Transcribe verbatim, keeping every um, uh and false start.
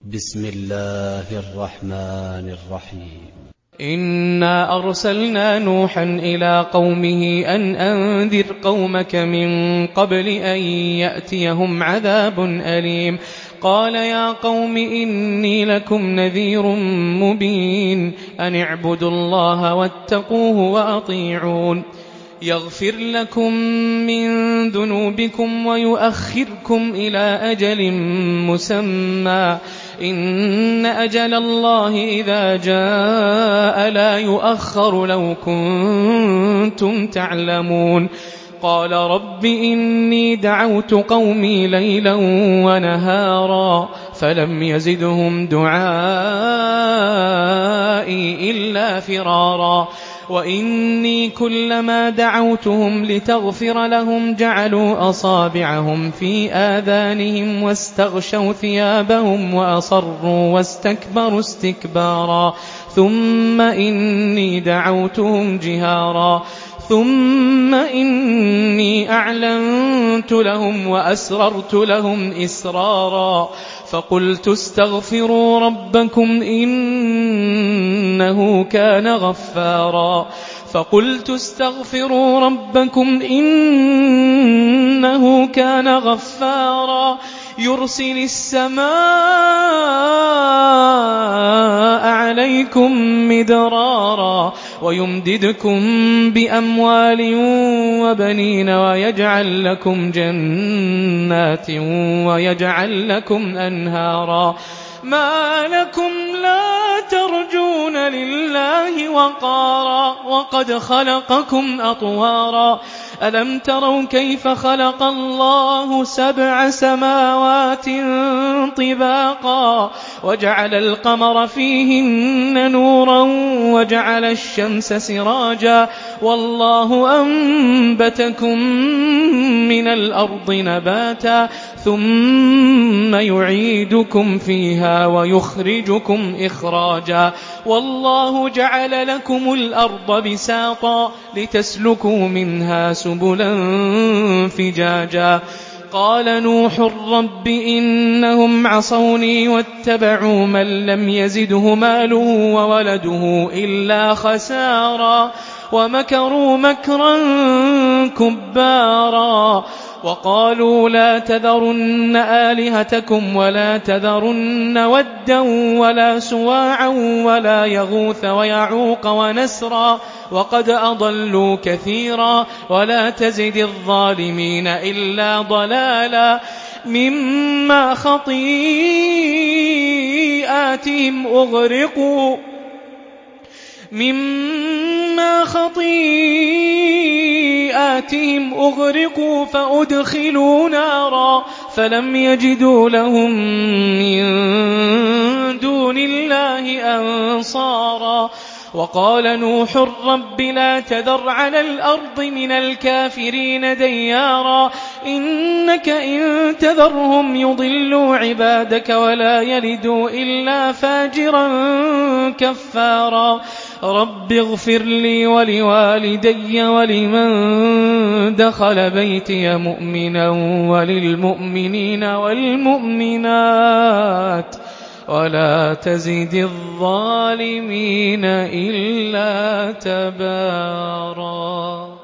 بسم الله الرحمن الرحيم. إنا أرسلنا نوحا إلى قومه أن أنذر قومك من قبل أن يأتيهم عذاب أليم. قال يا قوم إني لكم نذير مبين أن اعبدوا الله واتقوه وأطيعون يغفر لكم من ذنوبكم ويؤخركم إلى أجل مسمى إن أجل الله إذا جاء لا يؤخر لو كنتم تعلمون. قال رب إني دعوت قومي ليلا ونهارا فلم يزدهم دعائي إلا فرارا وإني كلما دعوتهم لتغفر لهم جعلوا أصابعهم في آذانهم واستغشوا ثيابهم وأصروا واستكبروا استكبارا ثم إني دعوتهم جهارا ثم إني أعلنت لهم وأسررت لهم إسرارا فقلت استغفروا ربكم إنه كان غفارا فقلت استغفروا ربكم إنه كان غفارا يرسل السماء عليكم مدرارا ويمددكم بأموال وبنين ويجعل لكم جنات ويجعل لكم أنهارا ما لكم لا ترجون لله وقارا وقد خلقكم أطوارا ألم تروا كيف خلق الله سبع سماوات طباقا وجعل القمر فيهن نورا وجعل الشمس سراجا والله أنبتكم من الأرض نباتا ثم يعيدكم فيها ويخرجكم إخراجا والله جعل لكم الأرض بساطا لتسلكوا منها سبلا فجاجا. قال نوح رب إنهم عصوني واتبعوا من لم يزده ماله وولده إلا خسارا ومكروا مكرا كبارا وقالوا لا تذرن آلهتكم ولا تذرن ودا ولا سواعا ولا يغوث ويعوق ونسرا وقد أضلوا كثيرا ولا تزد الظالمين إلا ضلالا مما خطيئاتهم أغرقوا مما خطيئاتهم أغرقوا فأدخلوا نارا فلم يجدوا لهم من دون الله أنصارا وقال نوح رب لا تذر على الأرض من الكافرين ديارا إنك إن تذرهم يضلوا عبادك ولا يلدوا إلا فاجرا كفارا رب اغفر لي ولوالدي ولمن دخل بيتي مؤمنا وللمؤمنين والمؤمنات ولا تزد الظالمين إلا تبارا.